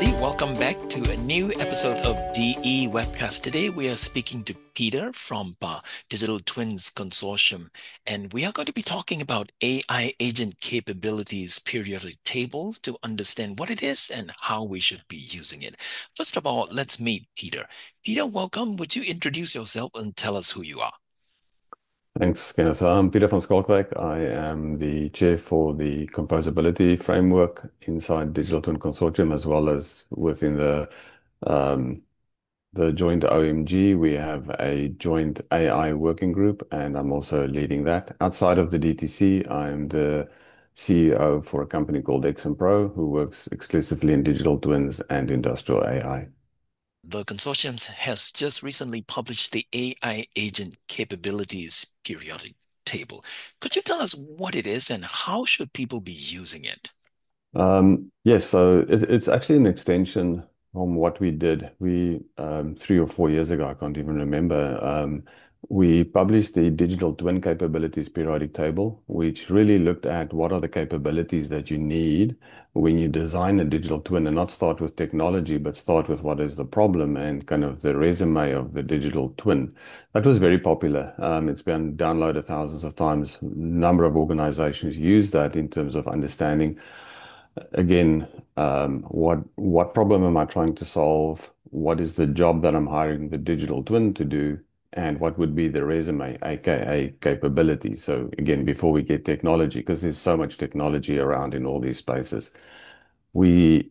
everybody. Welcome back to a new episode of DE Webcast. Today, we are speaking to Peter from Digital Twins Consortium, and we are going to be talking about AI agent capabilities periodic tables to understand what it is and how we should be using it. First of all, let's meet Peter. Peter, welcome. Would you introduce yourself and tell us who you are? Thanks, Kenneth. I'm Peter van Skalkwijk. I am the chair for the composability framework inside Digital Twin Consortium, as well as within um, the joint OMG. We have a joint AI working group, and I'm also leading that. Outside of the DTC, I'm the CEO for a company called XMPro, who works exclusively in digital twins and industrial AI. The consortium has just recently published the AI agent capabilities periodic table. Could you tell us what it is and how should people be using it? Yes, so it's actually an extension from what we did. 3 or 4 years ago, I can't even remember, we published the digital twin capabilities periodic table, which really looked at what are the capabilities that you need when you design a digital twin and not start with technology, but start with what is the problem and kind of the resume of the digital twin. That was very popular. It's been downloaded thousands of times. A number of organizations use that in terms of understanding again, what problem am I trying to solve? What is the job that I'm hiring the digital twin to do? And what would be the resume, aka capability? So again, before we get technology, because there's so much technology around in all these spaces, we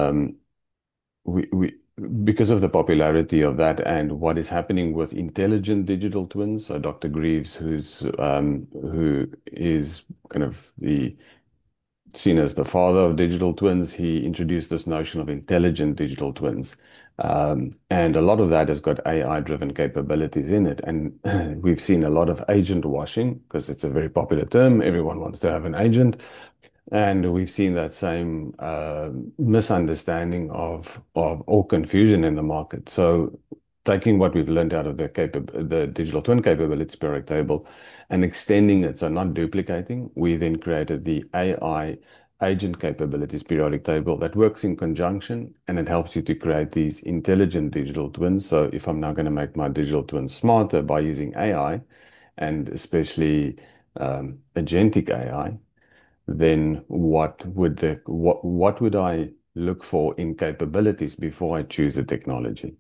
we because of the popularity of that and what is happening with intelligent digital twins. So Dr. Greaves, who is kind of the seen as the father of digital twins, he introduced this notion of intelligent digital twins. And a lot of that has got AI-driven capabilities in it. And we've seen a lot of agent washing because it's a very popular term. Everyone wants to have an agent. And we've seen that same misunderstanding of or confusion in the market. So taking what we've learned out of the digital twin capabilities periodic table and extending it, so not duplicating, we then created the AI agent capabilities periodic table that works in conjunction and it helps you to create these intelligent digital twins. So if I'm now going to make my digital twin smarter by using AI and especially agentic AI, then what would I look for in capabilities before I choose a technology?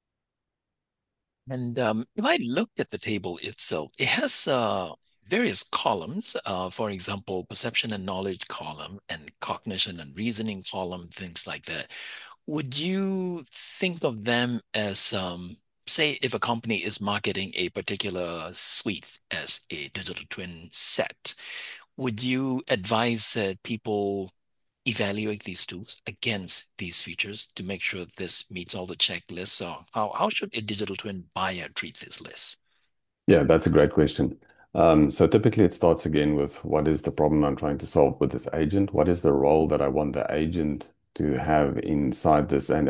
And if I looked at the table itself, it has various columns. For example, perception and knowledge column, and cognition and reasoning column, things like that. Would you think of them as, say, if a company is marketing a particular suite as a digital twin set, would you advise that people evaluate these tools against these features to make sure this meets all the checklists? Or how should a digital twin buyer treat this list? Yeah, that's a great question. So typically it starts again with what is the problem I'm trying to solve with this agent? What is the role that I want the agent to have inside this? And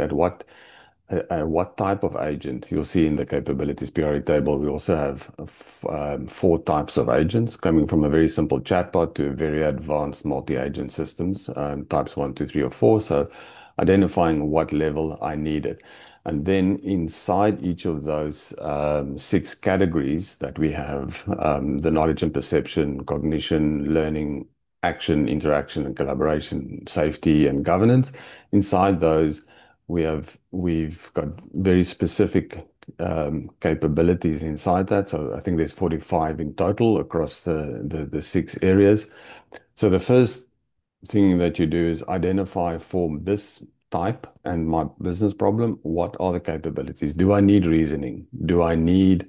what type of agent? You'll see in the capabilities periodic table, we also have 4 types of agents coming from a very simple chatbot to very advanced multi-agent systems, types 1, 2, 3, or 4. So identifying what level I need it. And then inside each of those 6 categories that we have, the knowledge and perception, cognition, learning, action, interaction, and collaboration, safety, and governance. Inside those, we've got very specific capabilities inside that. So I think there's 45 in total across the 6 areas. So the first thing that you do is identify for this type and my business problem, what are the capabilities? Do I need reasoning? Do I need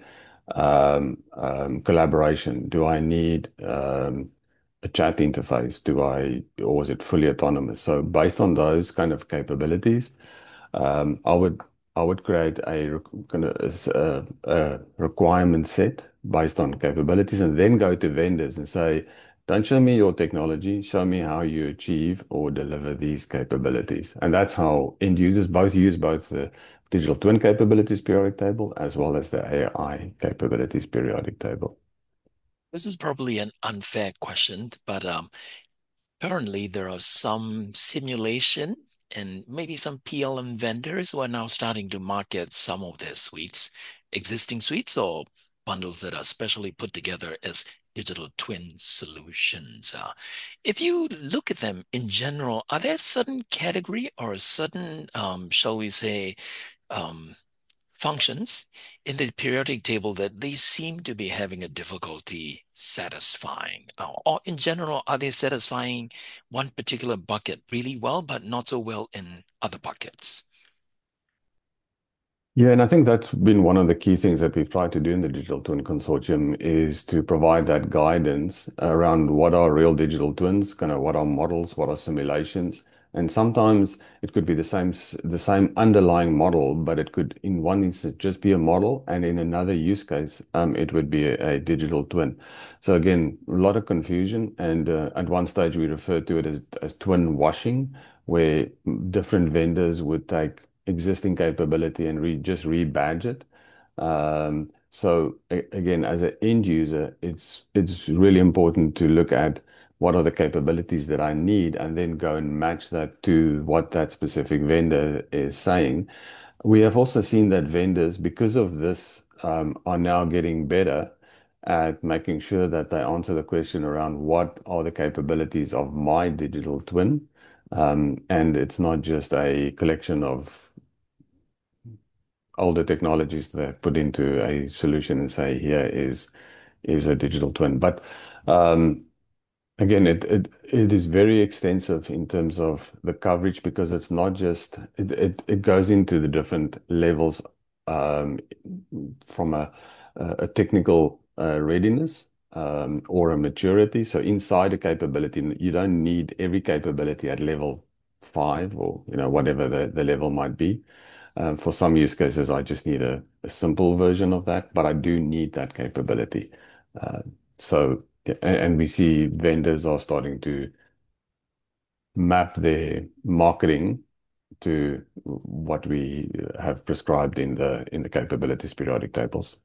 collaboration? Do I need a chat interface? Or is it fully autonomous? So based on those kind of capabilities, I would create kind of a requirement set based on capabilities and then go to vendors and say, don't show me your technology, show me how you achieve or deliver these capabilities. And that's how end users both use both the digital twin capabilities periodic table as well as the AI capabilities periodic table. This is probably an unfair question, but currently there are some simulation and maybe some PLM vendors who are now starting to market some of their suites, existing suites or bundles that are specially put together as digital twin solutions. If you look at them in general, are there a certain category or a certain, shall we say, um, functions in the periodic table that they seem to be having a difficulty satisfying? Or in general, are they satisfying one particular bucket really well, but not so well in other buckets? Yeah, and I think that's been one of the key things that we've tried to do in the Digital Twin Consortium is to provide that guidance around what are real digital twins, kind of what are models, what are simulations. And sometimes it could be the same underlying model, but it could in one instance just be a model, and in another use case, it would be a digital twin. So again, a lot of confusion, and at one stage we referred to it as twin washing, where different vendors would take existing capability and just rebadge it. So again, as an end user, it's really important to look at what are the capabilities that I need and then go and match that to what that specific vendor is saying. We have also seen that vendors, because of this, are now getting better at making sure that they answer the question around what are the capabilities of my digital twin. And it's not just a collection of older technologies that put into a solution and say, here is a digital twin. But um, again, it is very extensive in terms of the coverage because it's not just it goes into the different levels um, from a technical readiness or a maturity. So inside a capability, you don't need every capability at level 5 or whatever the level might be. For some use cases, I just need a simple version of that, but I do need that capability. Uh, so, yeah, and we see vendors are starting to map their marketing to what we have prescribed in the capabilities periodic tables.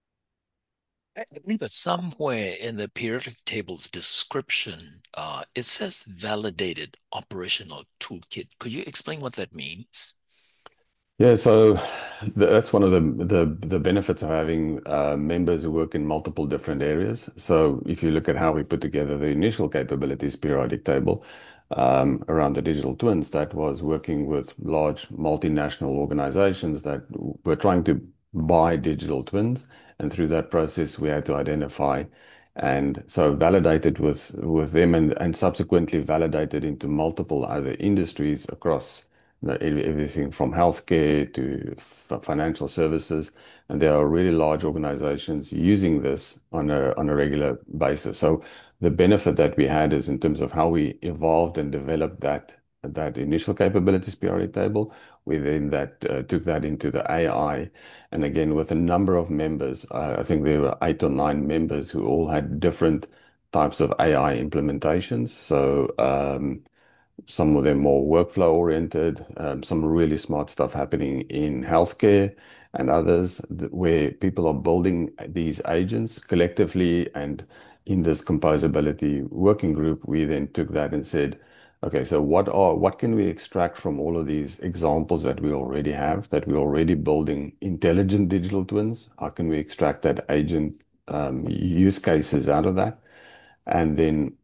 I believe that somewhere in the periodic table's description, it says validated operational toolkit. Could you explain what that means? Yeah, so that's one of the benefits of having members who work in multiple different areas. So if you look at how we put together the initial capabilities periodic table around the digital twins, that was working with large multinational organizations that were trying to buy digital twins, and through that process, we had to identify and so validated with them and subsequently validated into multiple other industries across everything from healthcare to financial services, and there are really large organizations using this on a regular basis. So the benefit that we had is in terms of how we evolved and developed that initial capabilities priority table. We then that took that into the AI, and again with a number of members. I think there were 8 or 9 members who all had different types of AI implementations. So some of them more workflow oriented, some really smart stuff happening in healthcare, and others where people are building these agents collectively. And in this composability working group, we then took that and said, okay, so what can we extract from all of these examples that we already have, that we're already building intelligent digital twins? How can we extract that agent use cases out of that? And then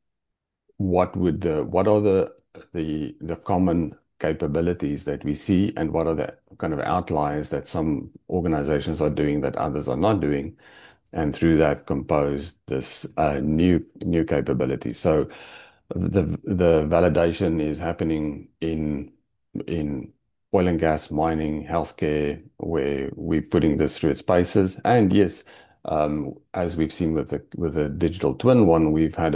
what are the common capabilities that we see, and what are the kind of outliers that some organizations are doing that others are not doing, and through that compose this new capability. So the validation is happening in oil and gas, mining, healthcare, where we're putting this through its paces. And yes, as we've seen with the digital twin one, we've had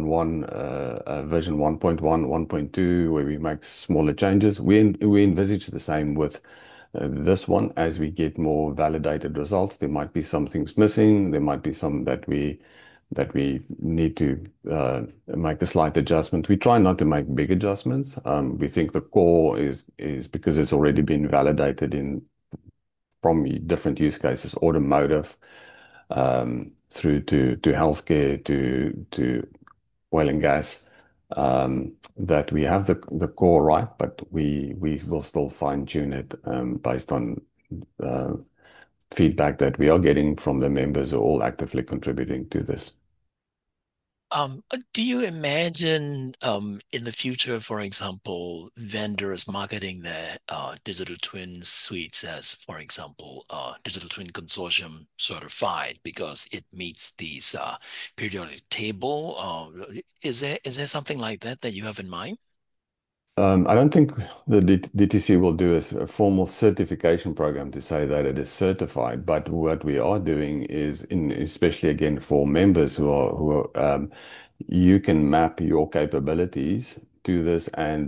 a version 1.1, 1.2, where we make smaller changes. We envisage the same with this one. As we get more validated results, there might be some things missing. There might be some that we need to make a slight adjustment. We try not to make big adjustments. We think the core is because it's already been validated in from different use cases, automotive, through to healthcare, to oil and gas. that we have the core right, but we will still fine tune it based on uh, feedback that we are getting from the members who are all actively contributing to this. Do you imagine in the future, for example, vendors marketing their digital twin suites as, for example, digital twin consortium certified because it meets these periodic table? Is there something like that that you have in mind? I don't think the DTC will do a formal certification program to say that it is certified, but what we are doing is, especially again for members you can map your capabilities to this,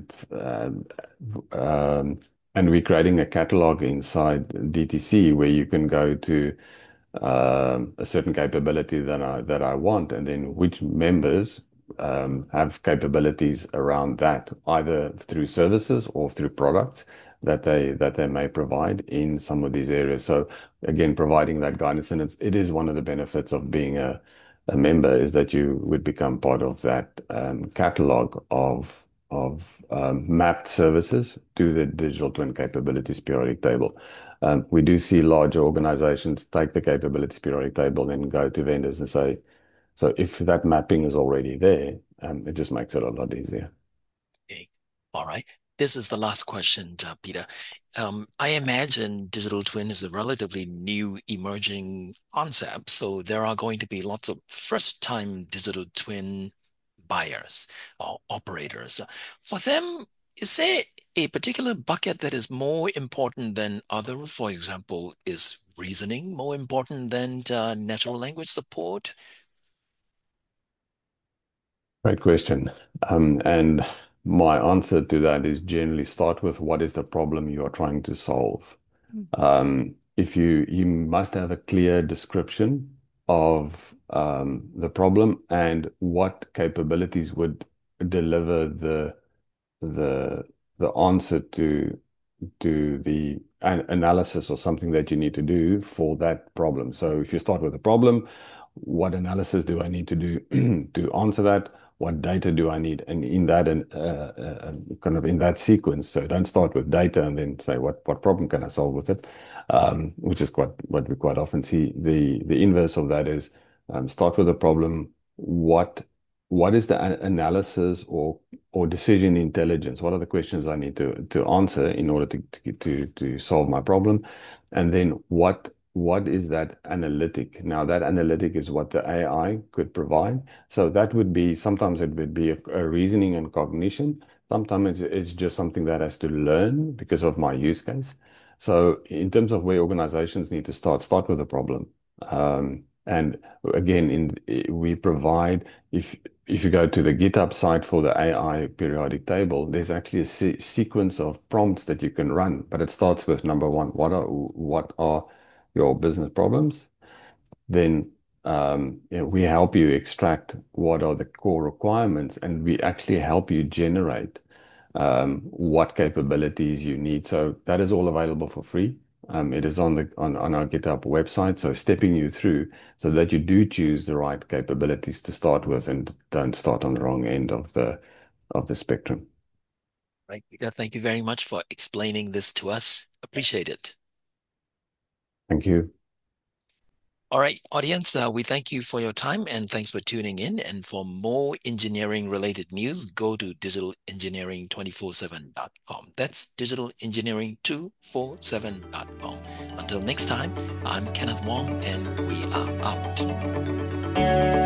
and we're creating a catalog inside DTC where you can go to a certain capability that I want, and then which members have capabilities around that, either through services or through products that they may provide in some of these areas. So again, providing that guidance, and it is one of the benefits of being a member is that you would become part of that catalog of mapped services to the digital twin capabilities periodic table. We do see larger organizations take the capabilities periodic table and go to vendors and say, so if that mapping is already there, it just makes it a lot easier. Okay. All right. This is the last question, Peter. I imagine digital twin is a relatively new emerging concept, so there are going to be lots of first-time digital twin buyers or operators. For them, is there a particular bucket that is more important than other? For example, is reasoning more important than natural language support? Great question. And my answer to that is generally start with what is the problem you are trying to solve. If you must have a clear description of the problem and what capabilities would deliver the the answer to the analysis or something that you need to do for that problem. So if you start with a problem, what analysis do I need to do to answer that? What data do I need? And in that and kind of in that sequence. So don't start with data and then say what problem can I solve with it, which is quite what we quite often see. The inverse of that is start with a problem. What is the analysis or decision intelligence? What are the questions I need to answer in order to solve my problem? And then what is that analytic? Now that analytic is what the AI could provide. So that would be sometimes it would be a reasoning and cognition. Sometimes it's just something that has to learn because of my use case. So in terms of where organizations need to start with a problem. And again, we provide if you go to the GitHub site for the AI periodic table, there's actually a sequence of prompts that you can run, but it starts with number one, what are your business problems? Then we help you extract what are the core requirements, and we actually help you generate what capabilities you need. So that is all available for free. It is on our GitHub website, so stepping you through so that you do choose the right capabilities to start with and don't start on the wrong end of the spectrum. Right, Peter, thank you very much for explaining this to us. Appreciate it. Thank you. All right, audience, we thank you for your time and thanks for tuning in. And for more engineering related news, go to digitalengineering247.com. That's digitalengineering247.com. Until next time, I'm Kenneth Wong and we are out.